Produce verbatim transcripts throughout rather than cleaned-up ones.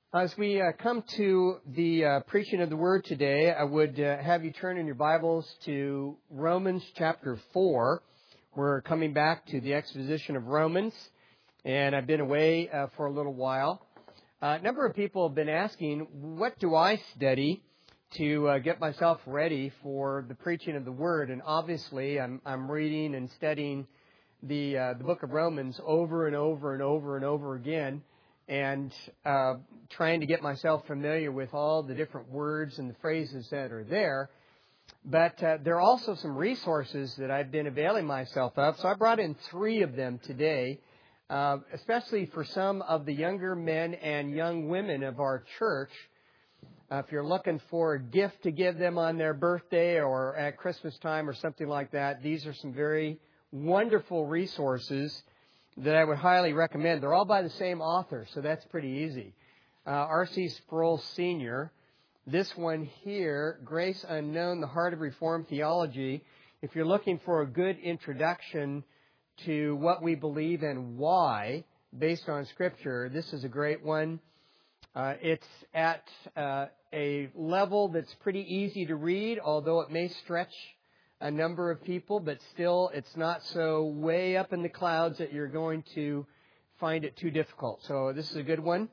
As we uh, come to the uh, preaching of the Word today, I would uh, have you turn in your Bibles to Romans chapter four. We're coming back to the exposition of Romans, and I've been away uh, for a little while. Uh, a number of people have been asking, what do I study to uh, get myself ready for the preaching of the Word? And obviously, I'm, I'm reading and studying the uh, the book of Romans over and over and over and over again, and uh, trying to get myself familiar with all the different words and the phrases that are there. But uh, there are also some resources that I've been availing myself of. So I brought in three of them today, uh, especially for some of the younger men and young women of our church. Uh, if you're looking for a gift to give them on their birthday or at Christmas time or something like that, these are some very wonderful resources that I would highly recommend. They're all by the same author, so that's pretty easy. Uh, R C Sproul Senior This one here, Grace Unknown, The Heart of Reformed Theology. If you're looking for a good introduction to what we believe and why, based on Scripture, this is a great one. Uh, it's at uh, a level that's pretty easy to read, although it may stretch a number of people, but still it's not so way up in the clouds that you're going to find it too difficult. So this is a good one.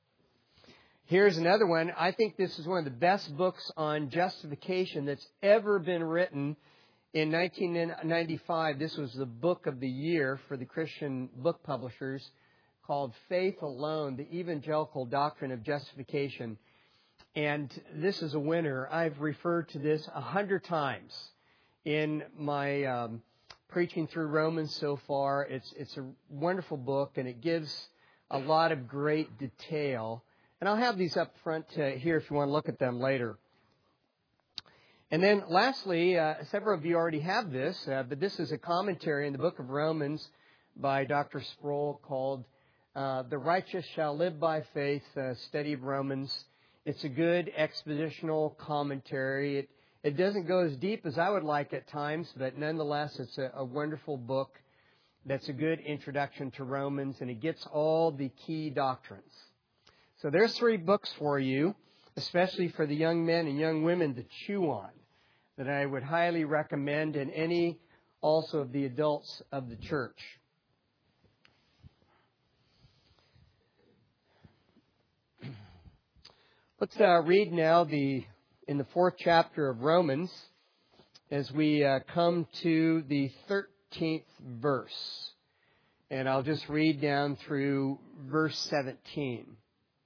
Here's another one. I think this is one of the best books on justification that's ever been written. In nineteen ninety-five, this was the book of the year for the Christian book publishers, called Faith Alone, The Evangelical Doctrine of Justification. And this is a winner. I've referred to this a hundred times in my um, preaching through Romans so far. It's it's a wonderful book, and it gives a lot of great detail. And I'll have these up front uh, here if you want to look at them later. And then lastly, uh, several of you already have this, uh, but this is a commentary in the book of Romans by Doctor Sproul called uh, The Righteous Shall Live by Faith, uh, Study of Romans. It's a good expositional commentary. It It doesn't go as deep as I would like at times, but nonetheless, it's a, a wonderful book that's a good introduction to Romans, and it gets all the key doctrines. So there's three books for you, especially for the young men and young women to chew on, that I would highly recommend, and any also of the adults of the church. Let's uh, read now the in the fourth chapter of Romans, as we uh, come to the thirteenth verse. And I'll just read down through verse seventeen.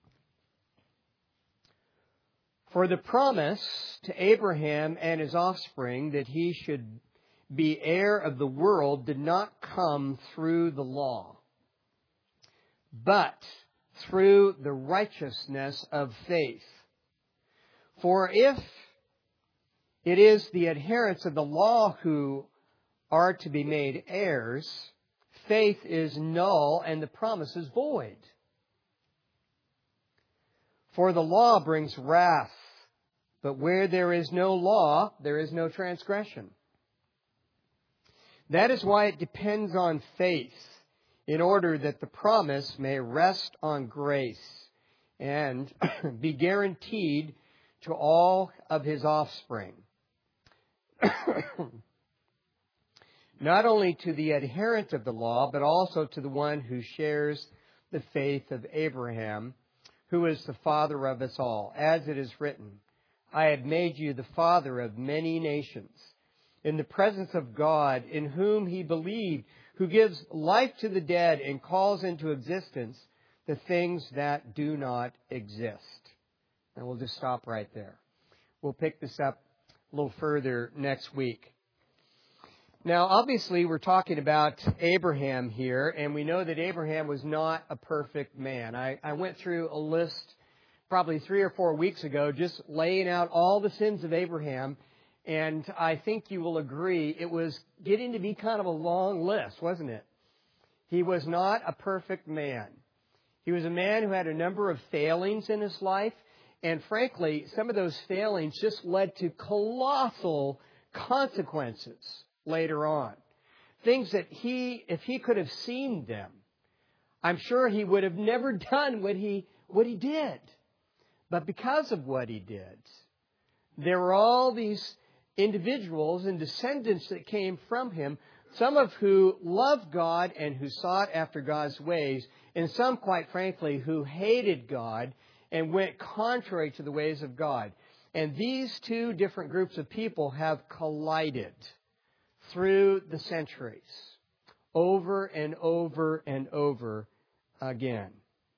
For the promise to Abraham and his offspring that he should be heir of the world did not come through the law, but through the righteousness of faith. For if it is the adherents of the law who are to be made heirs, faith is null and the promise is void. For the law brings wrath, but where there is no law, there is no transgression. That is why it depends on faith, in order that the promise may rest on grace and be guaranteed to all of his offspring. Not only to the adherent of the law, but also to the one who shares the faith of Abraham, who is the father of us all. As it is written, I have made you the father of many nations, in the presence of God, in whom he believed, who gives life to the dead and calls into existence the things that do not exist. And we'll just stop right there. We'll pick this up a little further next week. Now, obviously, we're talking about Abraham here, and we know that Abraham was not a perfect man. I, I went through a list probably three or four weeks ago, just laying out all the sins of Abraham, and I think you will agree it was getting to be kind of a long list, wasn't it? He was not a perfect man. He was a man who had a number of failings in his life, and frankly, some of those failings just led to colossal consequences later on. Things that he, if he could have seen them, I'm sure he would have never done what he what he did. But because of what he did, there were all these individuals and descendants that came from him, some of who loved God and who sought after God's ways, and some, quite frankly, who hated God and went contrary to the ways of God. And these two different groups of people have collided through the centuries, over and over and over again.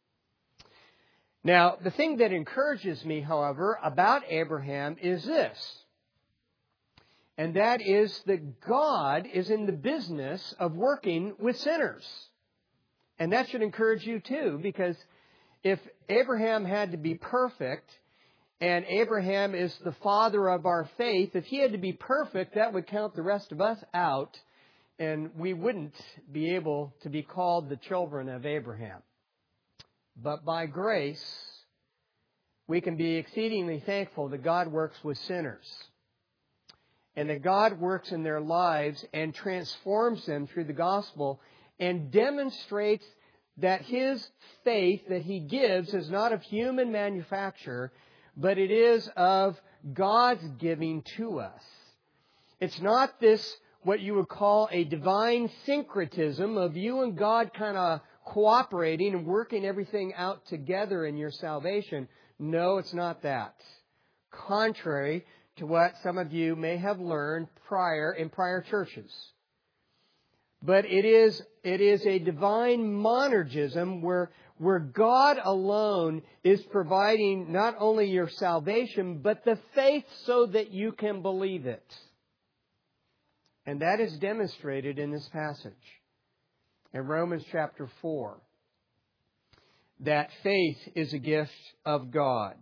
Now, the thing that encourages me, however, about Abraham is this, and that is that God is in the business of working with sinners. And that should encourage you too, because if Abraham had to be perfect, and Abraham is the father of our faith, if he had to be perfect, that would count the rest of us out, and we wouldn't be able to be called the children of Abraham. But by grace, we can be exceedingly thankful that God works with sinners, and that God works in their lives and transforms them through the gospel and demonstrates that His faith that He gives is not of human manufacture, but it is of God's giving to us. It's not this, what you would call a divine syncretism of you and God kind of cooperating and working everything out together in your salvation. No, it's not that. Contrary to what some of you may have learned prior in prior churches. But it is it is a divine monergism where where God alone is providing not only your salvation, but the faith so that you can believe it. And that is demonstrated in this passage. In Romans chapter four. That faith is a gift of God.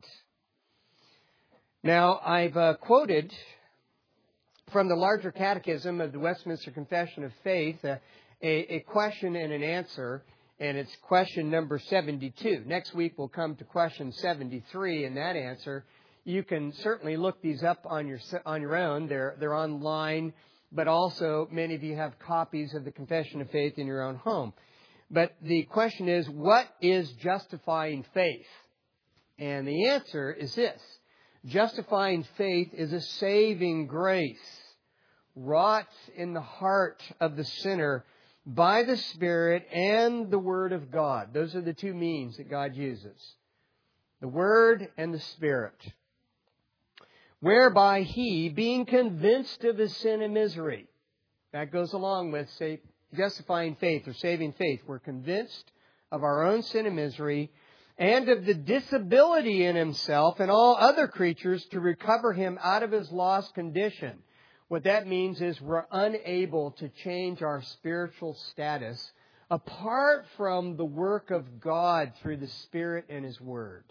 Now, I've uh, quoted from the larger catechism of the Westminster Confession of Faith uh, a, a question and an answer, and it's question number seventy-two. Next week we'll come to question seventy-three and that answer. You can certainly look these up on your on your own. They're they're online, but also many of you have copies of the Confession of Faith in your own home. But the question is, what is justifying faith? And the answer is this. Justifying faith is a saving grace wrought in the heart of the sinner by the Spirit and the Word of God. Those are the two means that God uses. The Word and the Spirit. Whereby He, being convinced of His sin and misery, that goes along with, say, justifying faith or saving faith. We're convinced of our own sin and misery and of the disability in Himself and all other creatures to recover him out of his lost condition. What that means is we're unable to change our spiritual status apart from the work of God through the Spirit and His Word.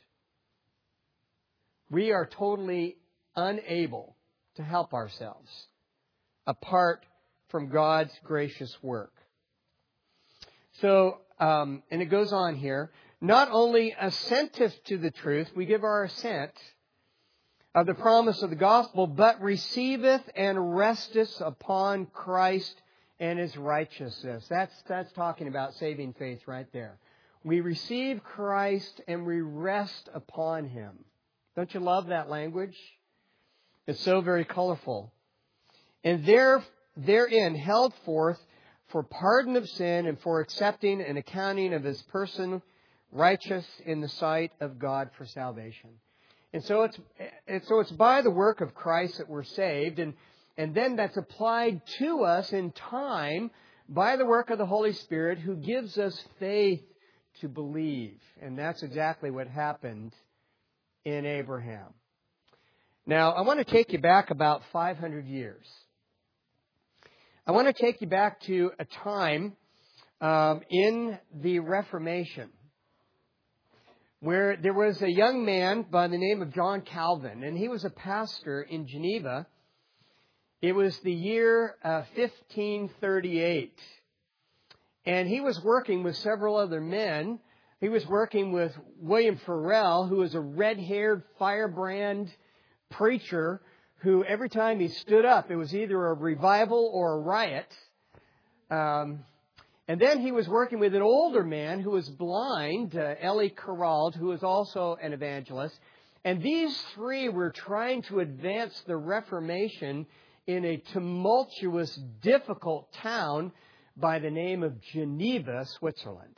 We are totally unable to help ourselves apart from God's gracious work. So, um, and it goes on here, not only assenteth to the truth, we give our assent of the promise of the gospel, but receiveth and resteth upon Christ and His righteousness. That's, that's talking about saving faith right there. We receive Christ and we rest upon Him. Don't you love that language? It's so very colorful. And there, therein held forth for pardon of sin and for accepting and accounting of His person righteous in the sight of God for salvation. And so it's, and so it's by the work of Christ that we're saved, and, and then that's applied to us in time by the work of the Holy Spirit who gives us faith to believe. And that's exactly what happened in Abraham. Now, I want to take you back about five hundred years. I want to take you back to a time um, in the Reformation where there was a young man by the name of John Calvin, and he was a pastor in Geneva. It was the year uh, fifteen thirty-eight, and he was working with several other men. He was working with William Farel, who was a red-haired firebrand preacher who every time he stood up, it was either a revival or a riot. Um, and then he was working with an older man who was blind, uh, Elie Carraud, who was also an evangelist. And these three were trying to advance the Reformation in a tumultuous, difficult town by the name of Geneva, Switzerland.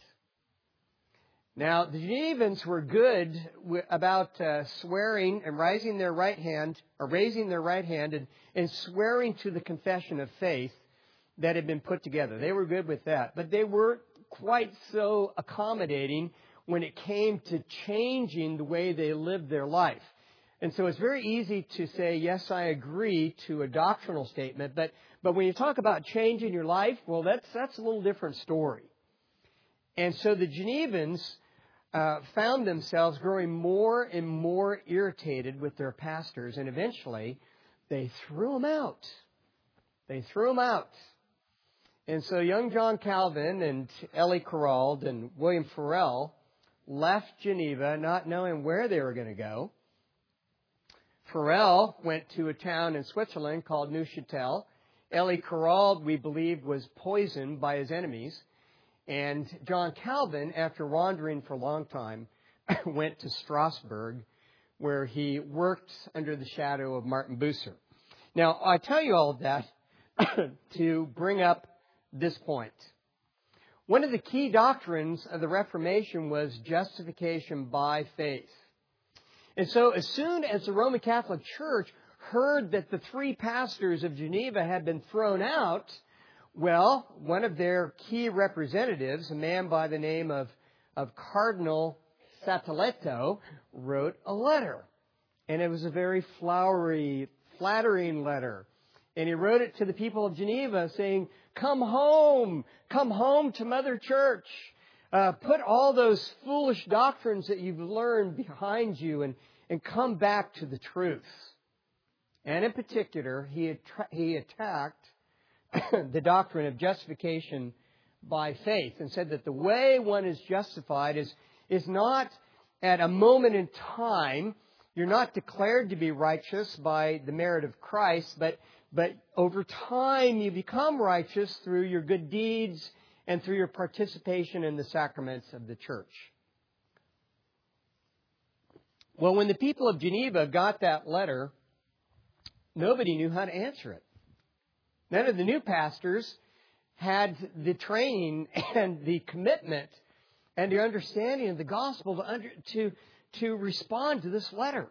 Now, the Genevans were good about uh, swearing and raising their right hand, or raising their right hand and, and swearing to the confession of faith that had been put together. They were good with that. But they weren't quite so accommodating when it came to changing the way they lived their life. And so it's very easy to say, yes, I agree to a doctrinal statement, but but when you talk about changing your life, well, that's that's a little different story. And so the Genevans uh, found themselves growing more and more irritated with their pastors, and eventually they threw them out. They threw them out. And so young John Calvin and Elie Kurald and William Farel left Geneva, not knowing where they were going to go. Farel went to a town in Switzerland called Neuchâtel. Elie Kurald, we believe, was poisoned by his enemies. And John Calvin, after wandering for a long time, went to Strasbourg, where he worked under the shadow of Martin Bucer. Now, I tell you all of that to bring up this point. One of the key doctrines of the Reformation was justification by faith. And so as soon as the Roman Catholic Church heard that the three pastors of Geneva had been thrown out, well, one of their key representatives, a man by the name of, of Cardinal Satelletto, wrote a letter. And it was a very flowery, flattering letter. And he wrote it to the people of Geneva saying, come home, come home to Mother Church. Uh, put all those foolish doctrines that you've learned behind you and, and come back to the truth. And in particular, he, attra- he attacked the doctrine of justification by faith and said that the way one is justified is, is not at a moment in time. You're not declared to be righteous by the merit of Christ, but, but over time you become righteous through your good deeds and through your participation in the sacraments of the church. Well, when the people of Geneva got that letter, nobody knew how to answer it. None of the new pastors had the training and the commitment and the understanding of the gospel to under, to to respond to this letter.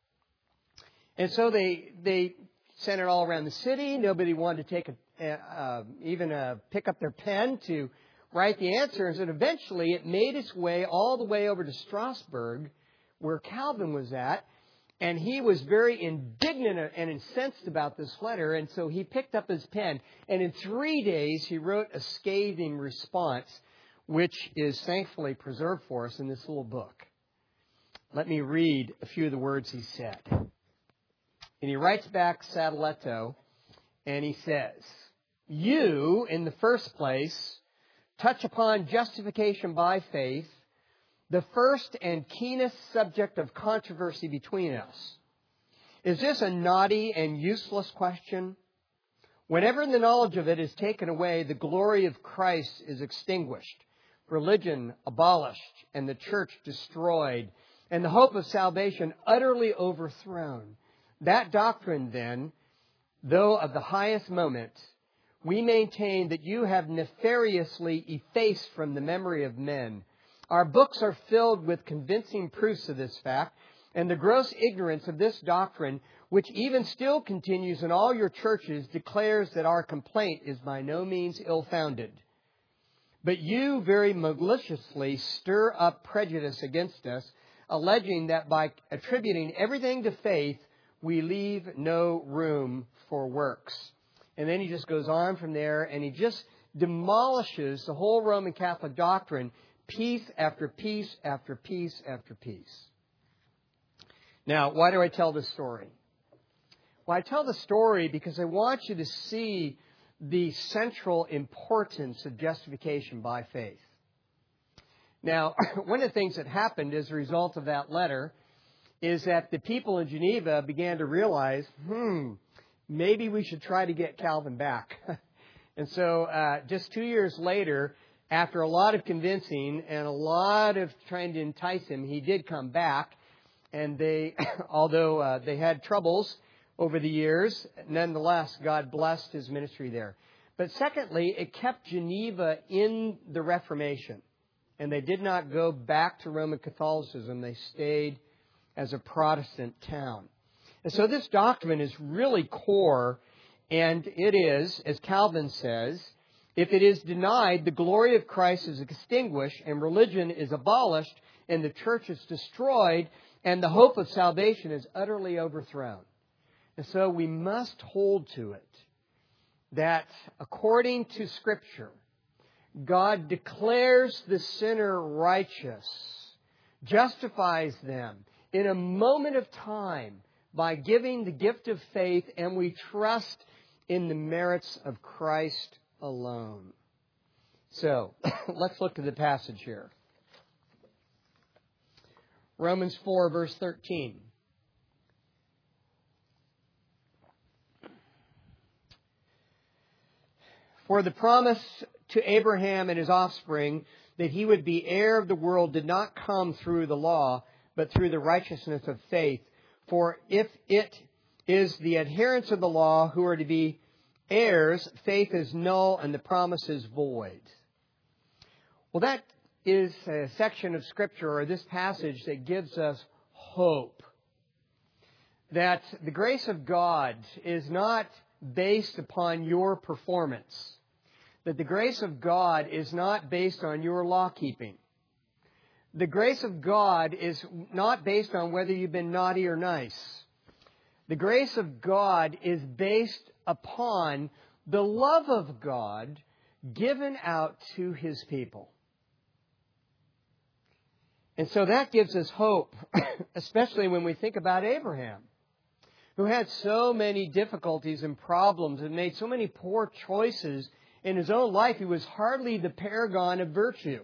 And so they they sent it all around the city. Nobody wanted to take a Uh, even uh, pick up their pen to write the answers, and eventually it made its way all the way over to Strasbourg, where Calvin was at, and he was very indignant and incensed about this letter, and so he picked up his pen, and in three days he wrote a scathing response, which is thankfully preserved for us in this little book. Let me read a few of the words he said. And he writes back Satelletto, and he says, you, in the first place, touch upon justification by faith, the first and keenest subject of controversy between us. Is this a knotty and useless question? Whenever the knowledge of it is taken away, the glory of Christ is extinguished, religion abolished, and the church destroyed, and the hope of salvation utterly overthrown. That doctrine, then, though of the highest moment, we maintain that you have nefariously effaced from the memory of men. Our books are filled with convincing proofs of this fact, and the gross ignorance of this doctrine, which even still continues in all your churches, declares that our complaint is by no means ill-founded. But you very maliciously stir up prejudice against us, alleging that by attributing everything to faith, we leave no room for works. And then he just goes on from there, and he just demolishes the whole Roman Catholic doctrine, piece after piece after piece after piece. Now, why do I tell this story? Well, I tell the story because I want you to see the central importance of justification by faith. Now, one of the things that happened as a result of that letter is that the people in Geneva began to realize, hmm, maybe we should try to get Calvin back. And so uh, just two years later, after a lot of convincing and a lot of trying to entice him, he did come back. And they, although uh, they had troubles over the years, nonetheless, God blessed his ministry there. But secondly, it kept Geneva in the Reformation. And they did not go back to Roman Catholicism. They stayed as a Protestant town. And so this doctrine is really core, and it is, as Calvin says, if it is denied, the glory of Christ is extinguished, and religion is abolished, and the church is destroyed, and the hope of salvation is utterly overthrown. And so we must hold to it that according to Scripture, God declares the sinner righteous, justifies them in a moment of time by giving the gift of faith, and we trust in the merits of Christ alone. So, let's look at the passage here. Romans four, verse thirteen. For the promise to Abraham and his offspring that he would be heir of the world did not come through the law, but through the righteousness of faith. For if it is the adherents of the law who are to be heirs, faith is null and the promise is void. Well, that is a section of Scripture, or this passage, that gives us hope. That the grace of God is not based upon your performance. That the grace of God is not based on your law keeping. The grace of God is not based on whether you've been naughty or nice. The grace of God is based upon the love of God given out to His people. And so that gives us hope, especially when we think about Abraham, who had so many difficulties and problems and made so many poor choices in his own life. He was hardly the paragon of virtue.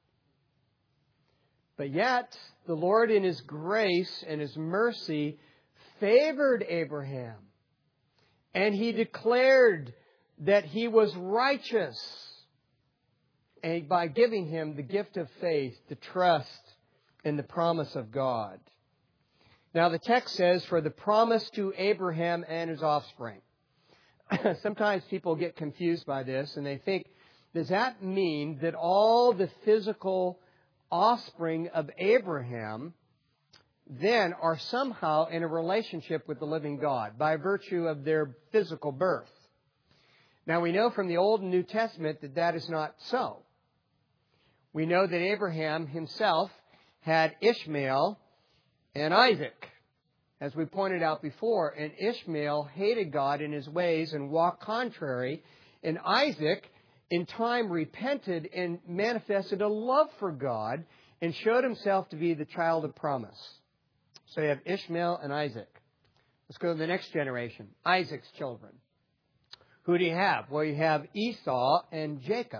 But yet, the Lord in His grace and His mercy favored Abraham. And He declared that he was righteous, and by giving him the gift of faith, the trust in the promise of God. Now the text says, for the promise to Abraham and his offspring. Sometimes people get confused by this and they think, does that mean that all the physical offspring of Abraham then are somehow in a relationship with the living God by virtue of their physical birth? Now we know from the Old and New Testament that that is not so. We know that Abraham himself had Ishmael and Isaac, as we pointed out before. And Ishmael hated God in his ways and walked contrary. And Isaac, in time, repented and manifested a love for God and showed himself to be the child of promise. So you have Ishmael and Isaac. Let's go to the next generation, Isaac's children. Who do you have? Well, you have Esau and Jacob.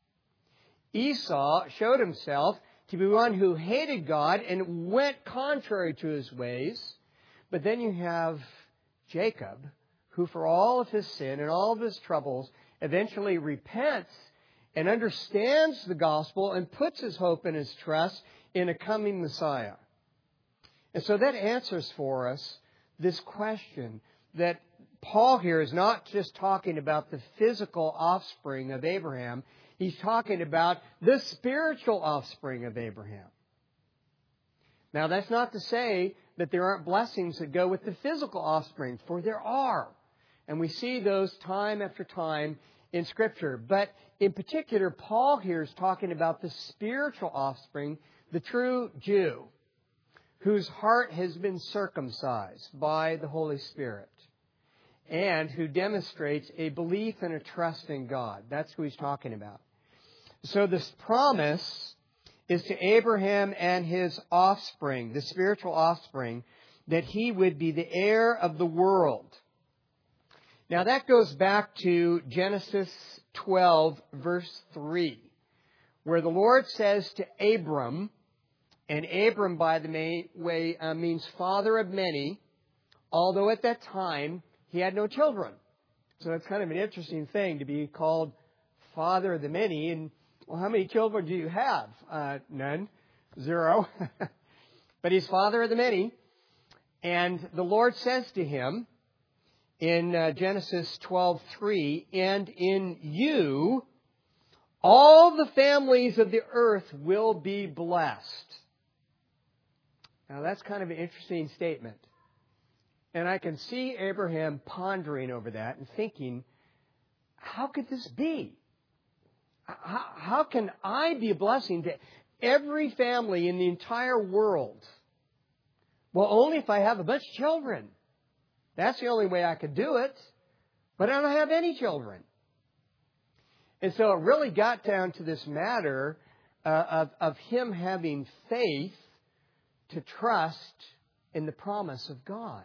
Esau showed himself to be one who hated God and went contrary to His ways. But then you have Jacob, who for all of his sin and all of his troubles eventually repents and understands the gospel and puts his hope and his trust in a coming Messiah. And so that answers for us this question that Paul here is not just talking about the physical offspring of Abraham. He's talking about the spiritual offspring of Abraham. Now, that's not to say that there aren't blessings that go with the physical offspring, for there are. And we see those time after time in Scripture. But in particular, Paul here is talking about the spiritual offspring, the true Jew, whose heart has been circumcised by the Holy Spirit, and who demonstrates a belief and a trust in God. That's who he's talking about. So this promise is to Abraham and his offspring, the spiritual offspring, that he would be the heir of the world. Now that goes back to Genesis twelve, verse three, where the Lord says to Abram, and Abram, by the way, uh, means father of many, although at that time he had no children. So it's kind of an interesting thing to be called father of the many. And, well, how many children do you have? Uh, none. Zero. but he's father of the many. And the Lord says to him in uh, Genesis twelve three, and in you all the families of the earth will be blessed. Now that's kind of an interesting statement. And I can see Abraham pondering over that and thinking, how could this be? How, how can I be a blessing to every family in the entire world? Well, only if I have a bunch of children. That's the only way I could do it. But I don't have any children. And so it really got down to this matter uh, of, of him having faith to trust in the promise of God.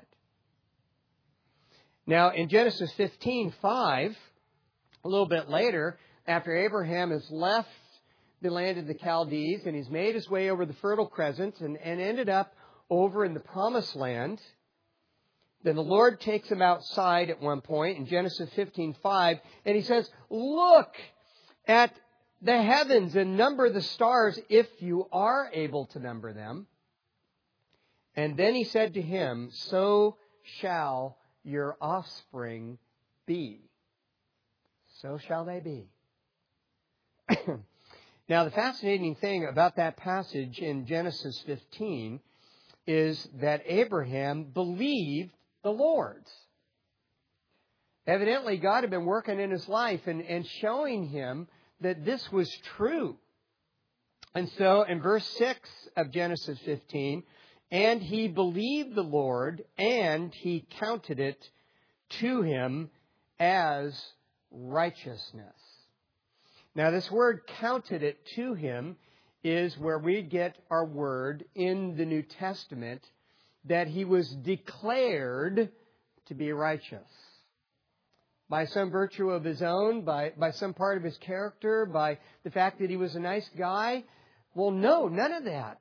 Now, in Genesis fifteen five, a little bit later, after Abraham has left the land of the Chaldees and he's made his way over the Fertile Crescent and, and ended up over in the Promised Land, then the Lord takes him outside at one point in Genesis fifteen five, and he says, look at the heavens and number the stars if you are able to number them. And then he said to him, so shall your offspring be. So shall they be. Now, the fascinating thing about that passage in Genesis fifteen is that Abraham believed the Lord. Evidently, God had been working in his life and, and showing him that this was true. And so, in verse six of Genesis fifteen, and he believed the Lord, and he counted it to him as righteousness. Now, this word counted it to him is where we get our word in the New Testament that he was declared to be righteous. By some virtue of his own, by, by some part of his character, by the fact that he was a nice guy. Well, no, none of that.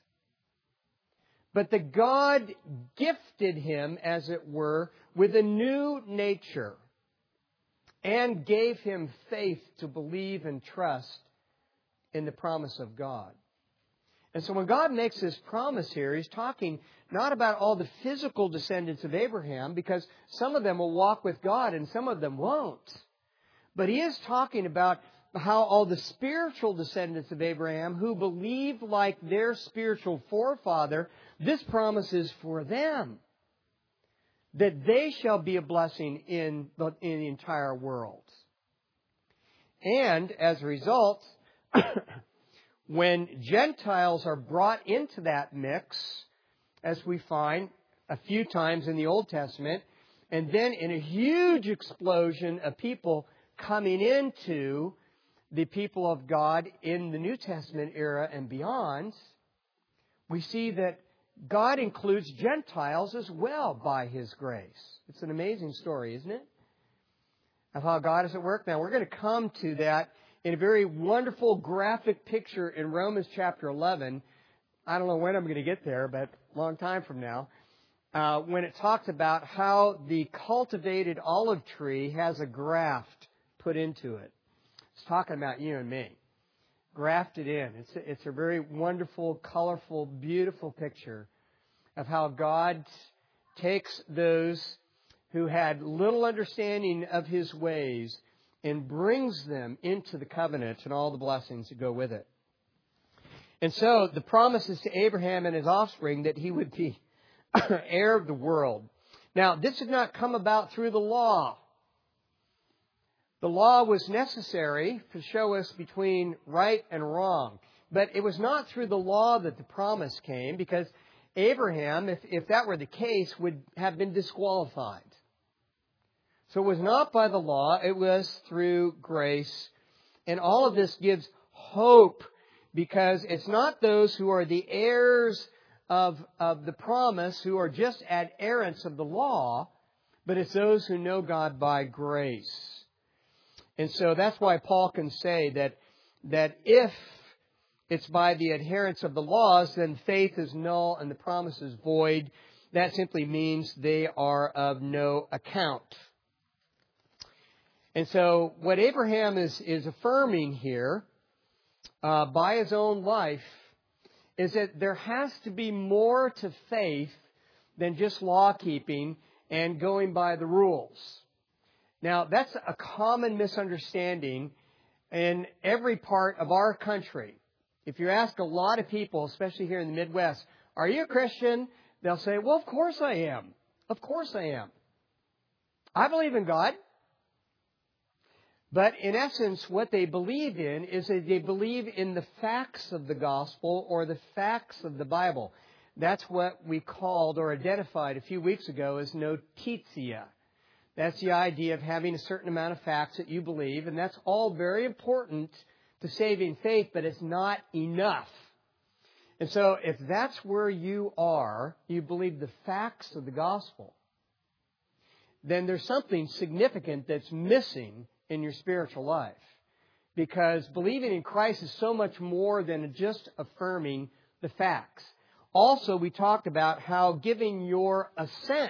But that God gifted him, as it were, with a new nature and gave him faith to believe and trust in the promise of God. And so when God makes this promise here, He's talking not about all the physical descendants of Abraham, because some of them will walk with God and some of them won't. But He is talking about how all the spiritual descendants of Abraham who believe like their spiritual forefather, this promise is for them. That they shall be a blessing in the, in the entire world. And as a result, when Gentiles are brought into that mix, as we find a few times in the Old Testament, and then in a huge explosion of people coming into the people of God in the New Testament era and beyond, we see that God includes Gentiles as well by His grace. It's an amazing story, isn't it? Of how God is at work. Now, we're going to come to that in a very wonderful graphic picture in Romans chapter eleven. I don't know when I'm going to get there, but a long time from now. Uh, when it talks about how the cultivated olive tree has a graft put into it. It's talking about you and me. Grafted in. It's a, it's a very wonderful, colorful, beautiful picture of how God takes those who had little understanding of His ways and brings them into the covenant and all the blessings that go with it. And so the promise is to Abraham and his offspring that he would be heir of the world. Now, this did not come about through the law. The law was necessary to show us between right and wrong. But it was not through the law that the promise came, because Abraham, if, if that were the case, would have been disqualified. So it was not by the law, it was through grace. And all of this gives hope, because it's not those who are the heirs of, of the promise who are just adherents of the law, but it's those who know God by grace. And so that's why Paul can say that, that if it's by the adherence of the laws, then faith is null and the promise is void. That simply means they are of no account. And so what Abraham is, is affirming here uh, by his own life is that there has to be more to faith than just law keeping and going by the rules. Now, that's a common misunderstanding in every part of our country. If you ask a lot of people, especially here in the Midwest, are you a Christian? They'll say, well, of course I am. Of course I am. I believe in God. But in essence, what they believe in is that they believe in the facts of the gospel or the facts of the Bible. That's what we called or identified a few weeks ago as notitia. That's the idea of having a certain amount of facts that you believe, and that's all very important to saving faith, but it's not enough. And so if that's where you are, you believe the facts of the gospel, then there's something significant that's missing in your spiritual life. Because believing in Christ is so much more than just affirming the facts. Also, we talked about how giving your assent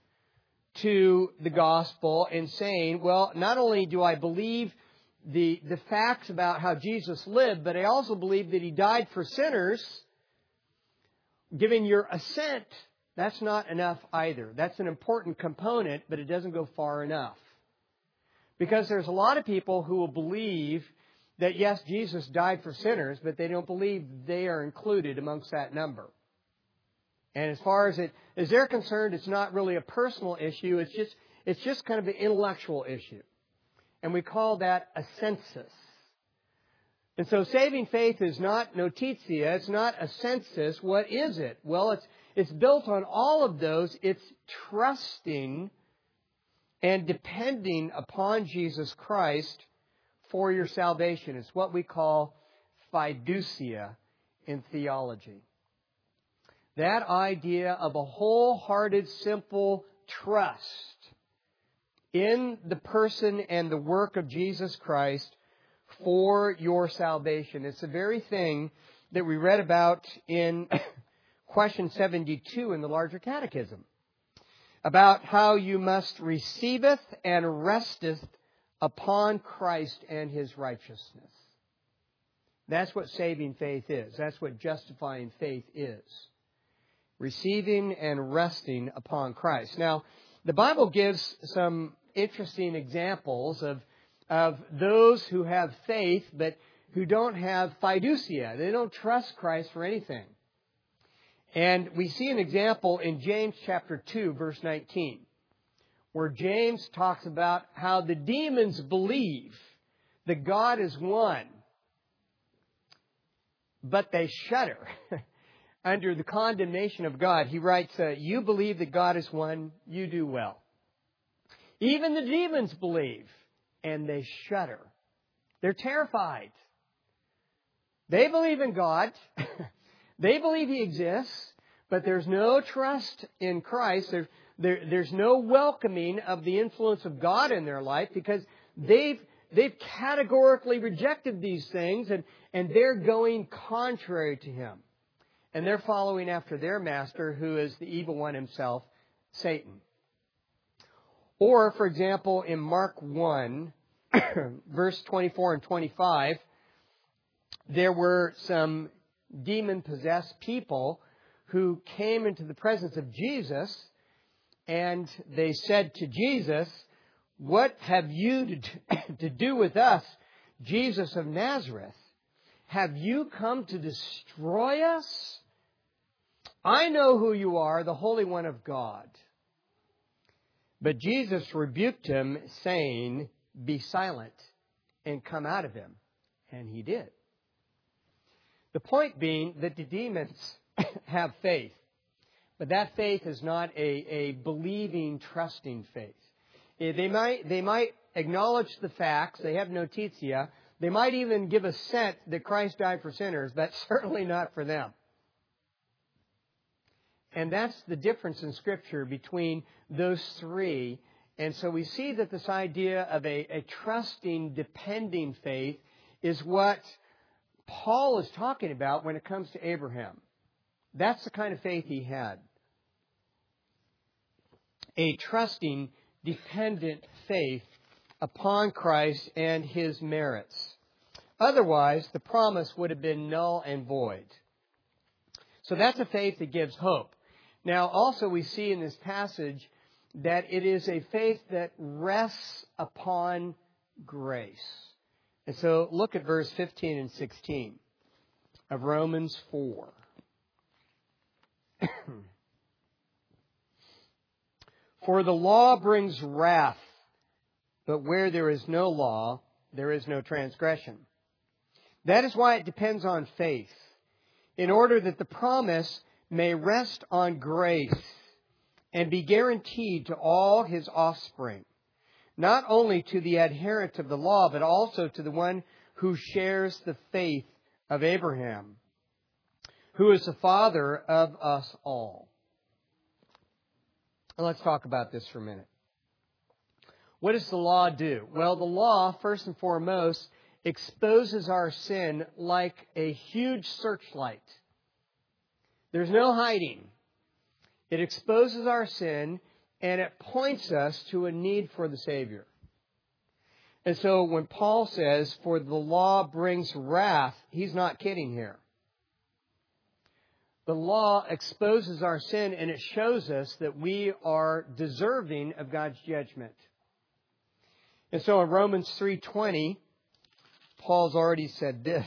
to the gospel and saying, well, not only do I believe the, the facts about how Jesus lived, but I also believe that He died for sinners. Giving your assent, that's not enough either. That's an important component, but it doesn't go far enough. Because there's a lot of people who will believe that, yes, Jesus died for sinners, but they don't believe they are included amongst that number. And as far as it as they're concerned, it's not really a personal issue. It's just it's just kind of an intellectual issue. And we call that a census. And so saving faith is not notitia. It's not a census. What is it? Well, it's it's built on all of those. It's trusting and depending upon Jesus Christ for your salvation. It's what we call fiducia in theology. That idea of a wholehearted, simple trust in the person and the work of Jesus Christ for your salvation. It's the very thing that we read about in question seventy-two in the larger catechism, about how you must receiveth and resteth upon Christ and His righteousness. That's what saving faith is. That's what justifying faith is. Receiving and resting upon Christ. Now, the Bible gives some interesting examples of, of those who have faith but who don't have fiducia. They don't trust Christ for anything. And we see an example in James chapter two, verse nineteen, where James talks about how the demons believe that God is one, but they shudder under the condemnation of God. He writes, uh, you believe that God is one, you do well. Even the demons believe, and they shudder. They're terrified. They believe in God. They believe He exists, but there's no trust in Christ. There, there, there's no welcoming of the influence of God in their life because they've they've categorically rejected these things and, and they're going contrary to Him. And they're following after their master, who is the evil one himself, Satan. Or, for example, in Mark one, verse twenty-four and twenty-five, there were some demon-possessed people who came into the presence of Jesus, and they said to Jesus, what have you to do, to do with us, Jesus of Nazareth? Have you come to destroy us? I know who you are, the Holy One of God. But Jesus rebuked him, saying, be silent and come out of him. And he did. The point being that the demons have faith. But that faith is not a, a believing, trusting faith. They might, they might acknowledge the facts. They have notitia. They might even give assent that Christ died for sinners. But certainly not for them. And that's the difference in Scripture between those three. And so we see that this idea of a, a trusting, depending faith is what Paul is talking about when it comes to Abraham. That's the kind of faith he had. A trusting, dependent faith upon Christ and His merits. Otherwise, the promise would have been null and void. So that's a faith that gives hope. Now, also we see in this passage that it is a faith that rests upon grace. And so look at verse fifteen and sixteen of Romans four. For the law brings wrath, but where there is no law, there is no transgression. That is why it depends on faith, in order that the promise may rest on grace and be guaranteed to all his offspring, not only to the adherent of the law, but also to the one who shares the faith of Abraham, who is the father of us all. Let's talk about this for a minute. What does the law do? Well, the law, first and foremost, exposes our sin like a huge searchlight. There's no hiding. It exposes our sin, and it points us to a need for the Savior. And so when Paul says, for the law brings wrath, he's not kidding here. The law exposes our sin, and it shows us that we are deserving of God's judgment. And so in Romans three twenty, Paul's already said this.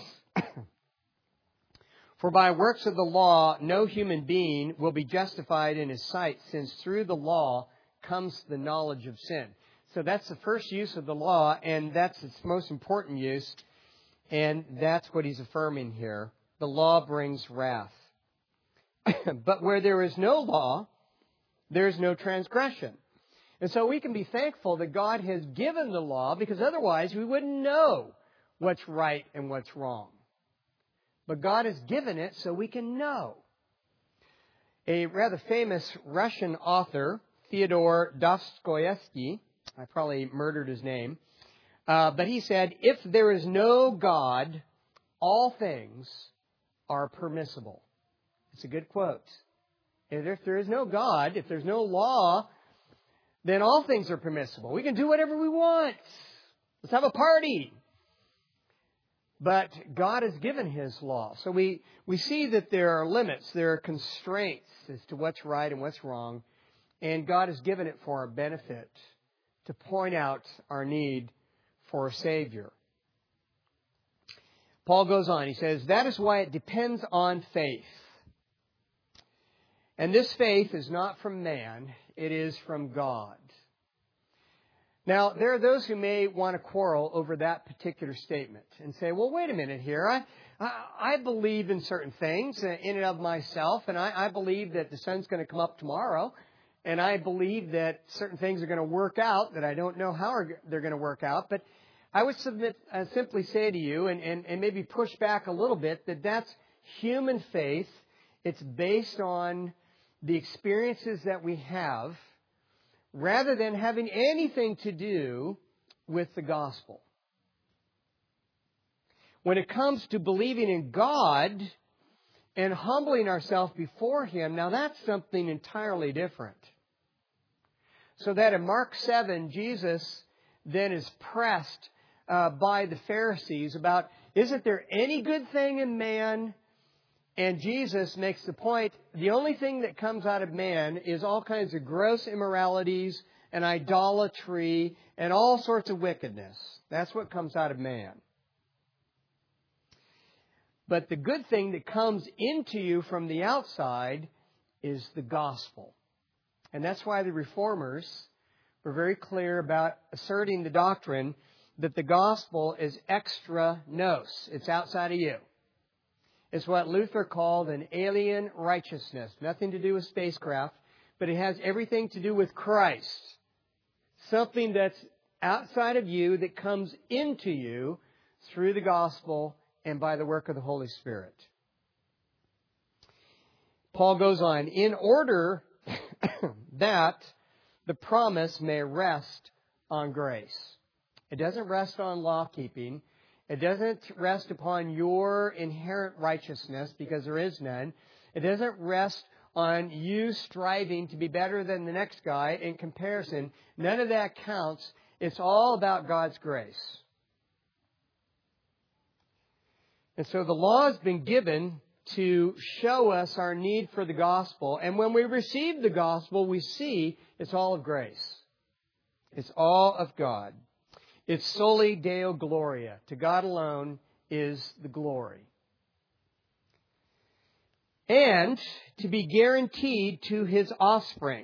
For by works of the law, no human being will be justified in his sight, since through the law comes the knowledge of sin. So that's the first use of the law, and that's its most important use. And that's what he's affirming here. The law brings wrath. But where there is no law, there is no transgression. And so we can be thankful that God has given the law, because otherwise we wouldn't know what's right and what's wrong. But God has given it so we can know. A rather famous Russian author, Fyodor Dostoevsky, I probably murdered his name, uh, but he said, if there is no God, all things are permissible. It's a good quote. And if there is no God, if there's no law, then all things are permissible. We can do whatever we want. Let's have a party. But God has given His law. So we, we see that there are limits, there are constraints as to what's right and what's wrong. And God has given it for our benefit, to point out our need for a Savior. Paul goes on, he says, that is why it depends on faith. And this faith is not from man, it is from God. Now, there are those who may want to quarrel over that particular statement and say, well, wait a minute here. I I, I believe in certain things in and of myself, and I, I believe that the sun's going to come up tomorrow, and I believe that certain things are going to work out that I don't know how they're going to work out. But I would submit, uh, simply say to you, and, and, and maybe push back a little bit, that that's human faith. It's based on the experiences that we have, rather than having anything to do with the gospel. When it comes to believing in God and humbling ourselves before Him, now that's something entirely different. So that in Mark seven, Jesus then is pressed uh, by the Pharisees about, isn't there any good thing in man? And Jesus makes the point, the only thing that comes out of man is all kinds of gross immoralities and idolatry and all sorts of wickedness. That's what comes out of man. But the good thing that comes into you from the outside is the gospel. And that's why the Reformers were very clear about asserting the doctrine that the gospel is extra nos. It's outside of you. It's what Luther called an alien righteousness. Nothing to do with spacecraft, but it has everything to do with Christ. Something that's outside of you that comes into you through the gospel and by the work of the Holy Spirit. Paul goes on, in order that the promise may rest on grace. It doesn't rest on law keeping. It doesn't rest upon your inherent righteousness, because there is none. It doesn't rest on you striving to be better than the next guy in comparison. None of that counts. It's all about God's grace. And so the law has been given to show us our need for the gospel. And when we receive the gospel, we see it's all of grace. It's all of God. It's soli Deo Gloria. To God alone is the glory. And to be guaranteed to His offspring.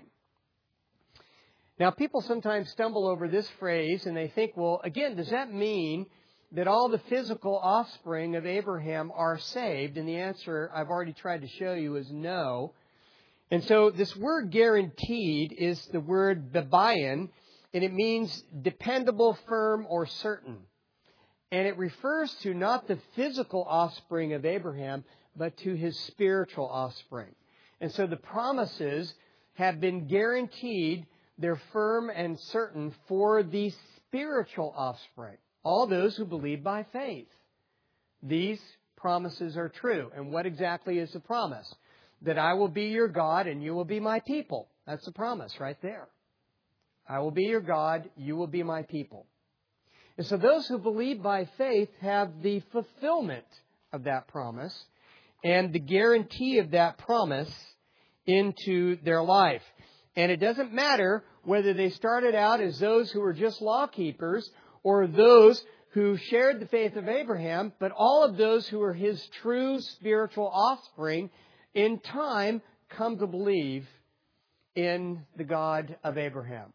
Now, people sometimes stumble over this phrase and they think, well, again, does that mean that all the physical offspring of Abraham are saved? And the answer I've already tried to show you is no. And so this word guaranteed is the word bebayan, and it means dependable, firm, or certain. And it refers to not the physical offspring of Abraham, but to his spiritual offspring. And so the promises have been guaranteed, they're firm and certain for the spiritual offspring. All those who believe by faith. These promises are true. And what exactly is the promise? That I will be your God and you will be my people. That's the promise right there. I will be your God, you will be my people. And so those who believe by faith have the fulfillment of that promise and the guarantee of that promise into their life. And it doesn't matter whether they started out as those who were just law keepers or those who shared the faith of Abraham, but all of those who are his true spiritual offspring in time come to believe in the God of Abraham.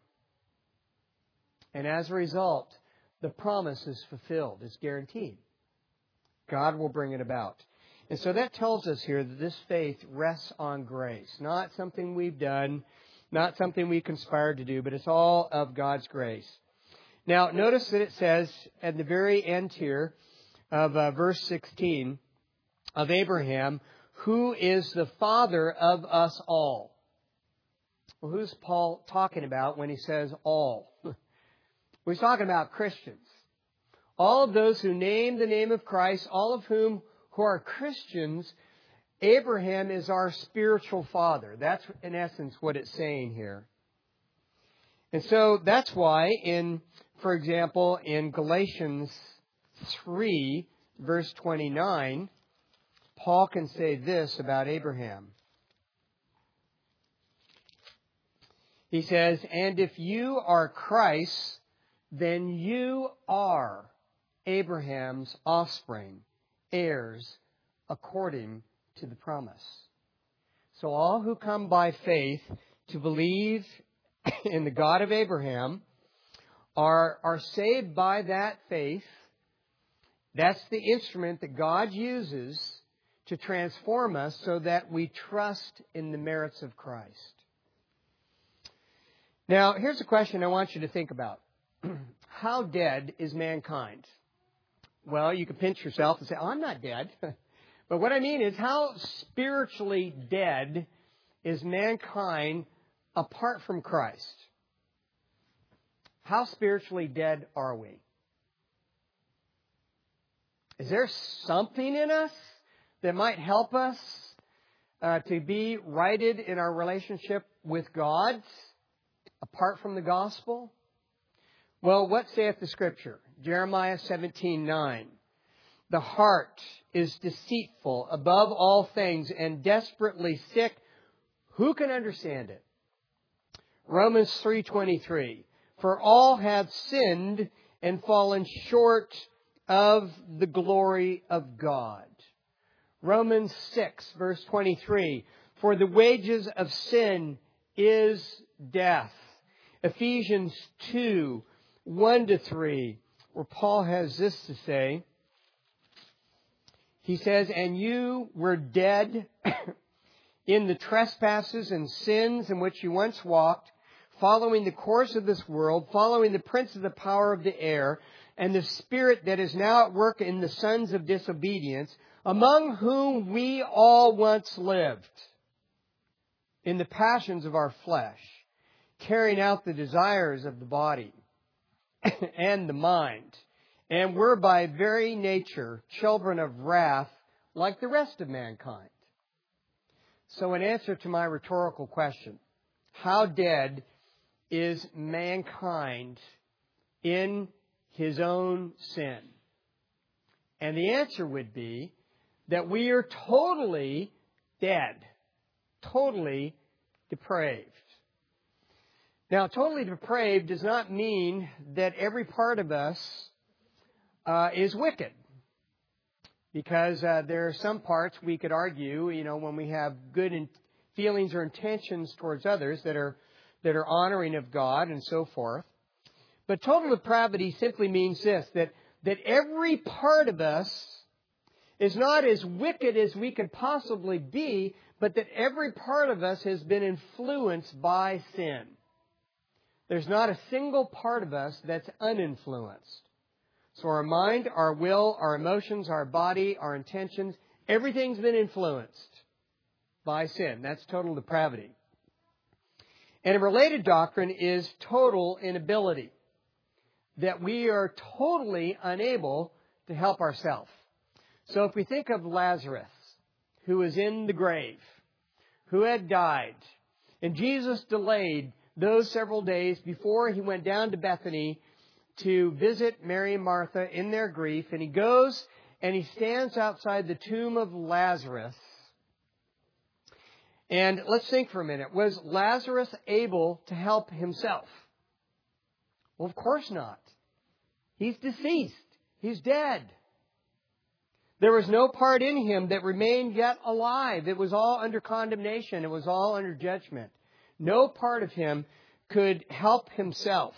And as a result, the promise is fulfilled. It's guaranteed. God will bring it about. And so that tells us here that this faith rests on grace. Not something we've done, not something we conspired to do, but it's all of God's grace. Now, notice that it says at the very end here of uh, verse sixteen of Abraham, who is the father of us all. Well, who's Paul talking about when he says all? Well, he's talking about Christians. All of those who name the name of Christ, all of whom who are Christians, Abraham is our spiritual father. That's in essence what it's saying here. And so that's why in, for example, in Galatians three, verse twenty-nine, Paul can say this about Abraham. He says, and if you are Christ, then you are Abraham's offspring, heirs according to the promise. So all who come by faith to believe in the God of Abraham are, are saved by that faith. That's the instrument that God uses to transform us so that we trust in the merits of Christ. Now, here's a question I want you to think about. How dead is mankind? Well, you can pinch yourself and say, oh, I'm not dead. But what I mean is, how spiritually dead is mankind apart from Christ? How spiritually dead are we? Is there something in us that might help us uh, to be righted in our relationship with God apart from the gospel? Well, what saith the Scripture? Jeremiah seventeen nine. The heart is deceitful above all things and desperately sick. Who can understand it? Romans three twenty-three. For all have sinned and fallen short of the glory of God. Romans six, verse twenty-three. For the wages of sin is death. Ephesians two, one to three, where Paul has this to say. He says, and you were dead in the trespasses and sins in which you once walked, following the course of this world, following the prince of the power of the air, and the spirit that is now at work in the sons of disobedience, among whom we all once lived in the passions of our flesh, carrying out the desires of the body and the mind, and were by very nature children of wrath like the rest of mankind. So in answer to my rhetorical question, how dead is mankind in his own sin? And the answer would be that we are totally dead, totally depraved. Now, totally depraved does not mean that every part of us uh, is wicked. Because uh, there are some parts we could argue, you know, when we have good in- feelings or intentions towards others that are that are honoring of God and so forth. But total depravity simply means this, that, that every part of us is not as wicked as we could possibly be, but that every part of us has been influenced by sin. There's not a single part of us that's uninfluenced. So our mind, our will, our emotions, our body, our intentions, everything's been influenced by sin. That's total depravity. And a related doctrine is total inability. That we are totally unable to help ourselves. So if we think of Lazarus, who was in the grave, who had died, and Jesus delayed those several days before he went down to Bethany to visit Mary and Martha in their grief, and he goes and he stands outside the tomb of Lazarus. And let's think for a minute. Was Lazarus able to help himself? Well, of course not. He's deceased. He's dead. There was no part in him that remained yet alive. It was all under condemnation. It was all under judgment. No part of him could help himself.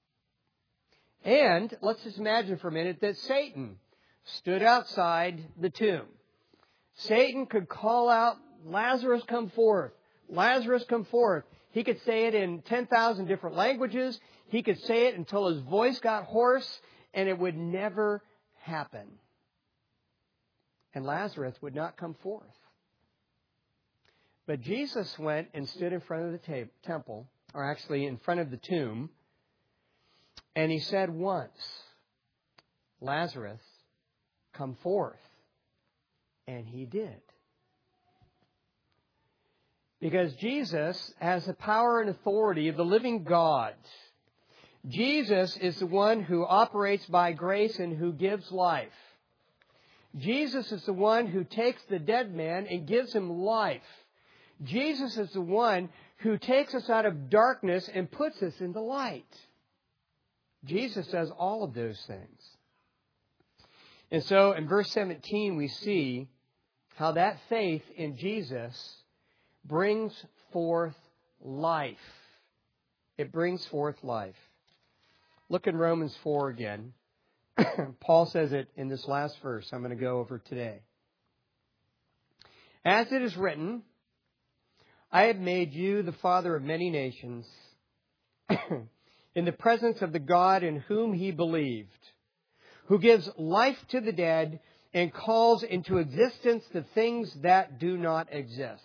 And let's just imagine for a minute that Satan stood outside the tomb. Satan could call out, Lazarus, come forth. Lazarus, come forth. He could say it in ten thousand different languages. He could say it until his voice got hoarse, and it would never happen. And Lazarus would not come forth. But Jesus went and stood in front of the ta- temple, or actually in front of the tomb, and he said once, Lazarus, come forth. And he did. Because Jesus has the power and authority of the living God. Jesus is the one who operates by grace and who gives life. Jesus is the one who takes the dead man and gives him life. Jesus is the one who takes us out of darkness and puts us in the light. Jesus does all of those things. And so in verse seventeen we see how that faith in Jesus brings forth life. It brings forth life. Look in Romans four again. Paul says it in this last verse I'm going to go over today. As it is written, I have made you the father of many nations in the presence of the God in whom he believed, who gives life to the dead and calls into existence the things that do not exist.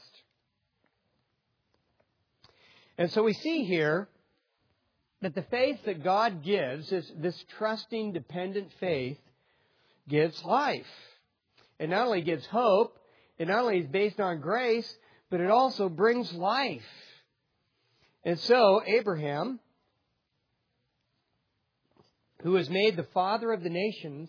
And so we see here that the faith that God gives, is this trusting, dependent faith, gives life. It not only gives hope, it not only is based on grace, but it also brings life. And so Abraham, who was made the father of the nations,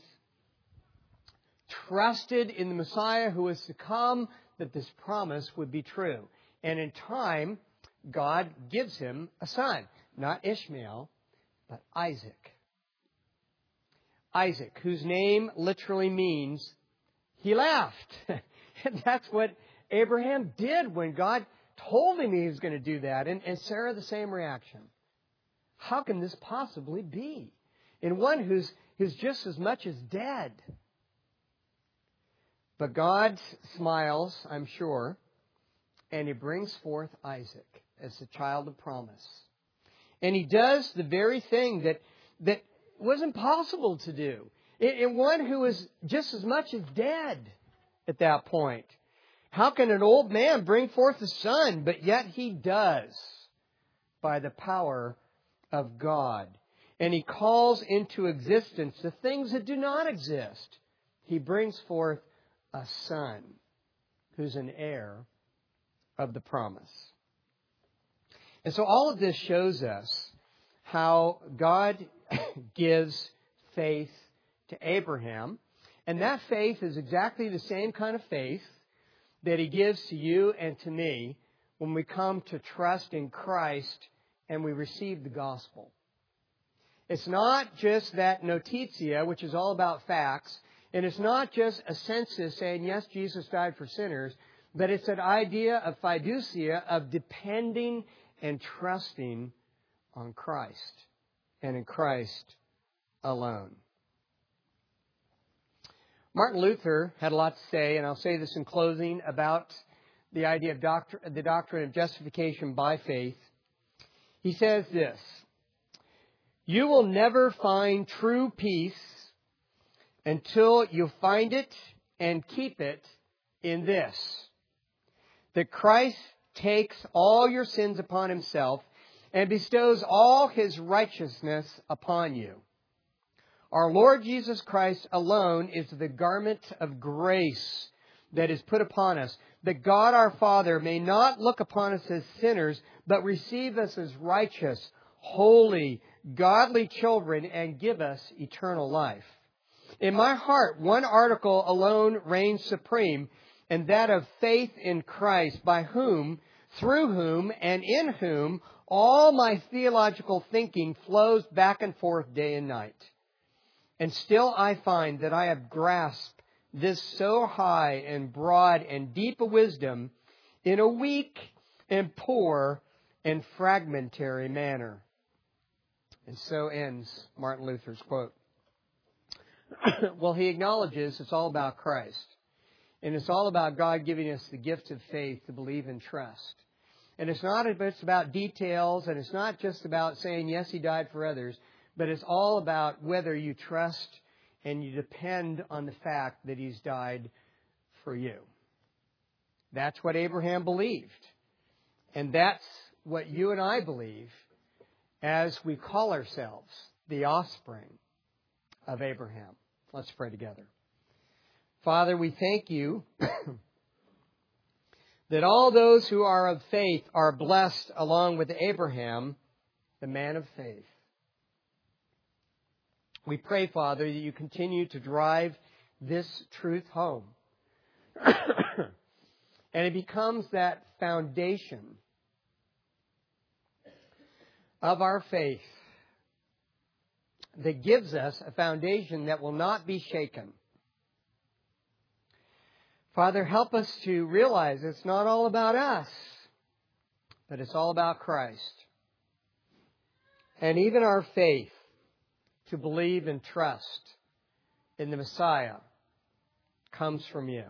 trusted in the Messiah who was to come, that this promise would be true. And in time, God gives him a son. Not Ishmael, but Isaac. Isaac, whose name literally means he laughed. And that's what Abraham did when God told him he was going to do that. And, and Sarah, the same reaction. How can this possibly be? In one who's, who's just as much as dead. But God smiles, I'm sure, and he brings forth Isaac as the child of promise. And he does the very thing that, that was impossible to do. In, in one who is just as much as dead at that point. How can an old man bring forth a son? But yet he does by the power of God. And he calls into existence the things that do not exist. He brings forth a son who's an heir of the promise. And so all of this shows us how God gives faith to Abraham. And that faith is exactly the same kind of faith that He gives to you and to me when we come to trust in Christ and we receive the gospel. It's not just that notitia, which is all about facts, and it's not just a census saying, yes, Jesus died for sinners, but it's an idea of fiducia, of depending and trusting on Christ and in Christ alone. Martin Luther had a lot to say, and I'll say this in closing, about the idea of doctrine, the doctrine of justification by faith. He says this: "You will never find true peace until you find it and keep it in this, that Christ takes all your sins upon Himself and bestows all His righteousness upon you. Our Lord Jesus Christ alone is the garment of grace that is put upon us, that God our Father may not look upon us as sinners, but receive us as righteous, holy, godly children and give us eternal life. In my heart, one article alone reigns supreme, and that of faith in Christ, by whom, through whom, and in whom all my theological thinking flows back and forth day and night. And still I find that I have grasped this so high and broad and deep a wisdom in a weak and poor and fragmentary manner." And so ends Martin Luther's quote. Well, he acknowledges it's all about Christ. And it's all about God giving us the gift of faith to believe and trust. And it's not it's about details, and it's not just about saying, yes, He died for others, but it's all about whether you trust and you depend on the fact that He's died for you. That's what Abraham believed. And that's what you and I believe as we call ourselves the offspring of Abraham. Let's pray together. Father, we thank You that all those who are of faith are blessed along with Abraham, the man of faith. We pray, Father, that You continue to drive this truth home. And it becomes that foundation of our faith that gives us a foundation that will not be shaken. Father, help us to realize it's not all about us, but it's all about Christ. And even our faith to believe and trust in the Messiah comes from You.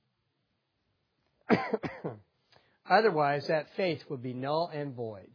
Otherwise, that faith would be null and void.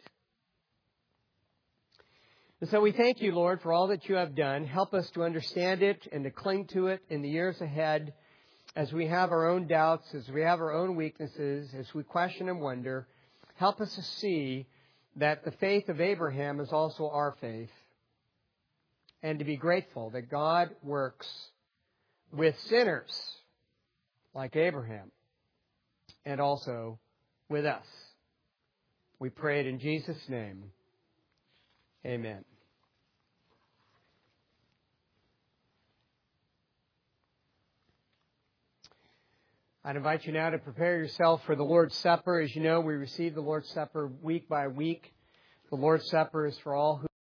And so we thank You, Lord, for all that You have done. Help us to understand it and to cling to it in the years ahead as we have our own doubts, as we have our own weaknesses, as we question and wonder. Help us to see that the faith of Abraham is also our faith, and to be grateful that God works with sinners like Abraham and also with us. We pray it in Jesus' name. Amen. I'd invite you now to prepare yourself for the Lord's Supper. As you know, we receive the Lord's Supper week by week. The Lord's Supper is for all who